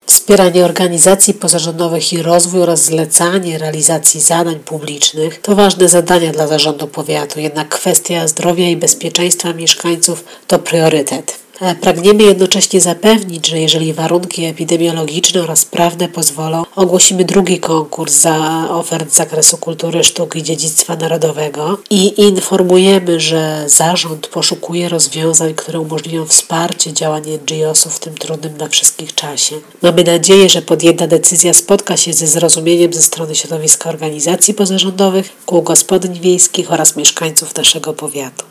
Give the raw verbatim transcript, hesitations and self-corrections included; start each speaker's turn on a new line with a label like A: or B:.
A: Wspieranie organizacji pozarządowych i rozwój oraz zlecanie realizacji zadań publicznych to ważne zadania dla zarządu powiatu, jednak kwestia zdrowia i bezpieczeństwa mieszkańców to priorytet. Pragniemy jednocześnie zapewnić, że jeżeli warunki epidemiologiczne oraz prawne pozwolą, ogłosimy drugi konkurs za ofert z zakresu kultury, sztuki i dziedzictwa narodowego i informujemy, że zarząd poszukuje rozwiązań, które umożliwią wsparcie działań N G O sów w tym trudnym dla wszystkich czasie. Mamy nadzieję, że podjęta decyzja spotka się ze zrozumieniem ze strony środowiska organizacji pozarządowych, kół gospodyń wiejskich oraz mieszkańców naszego powiatu.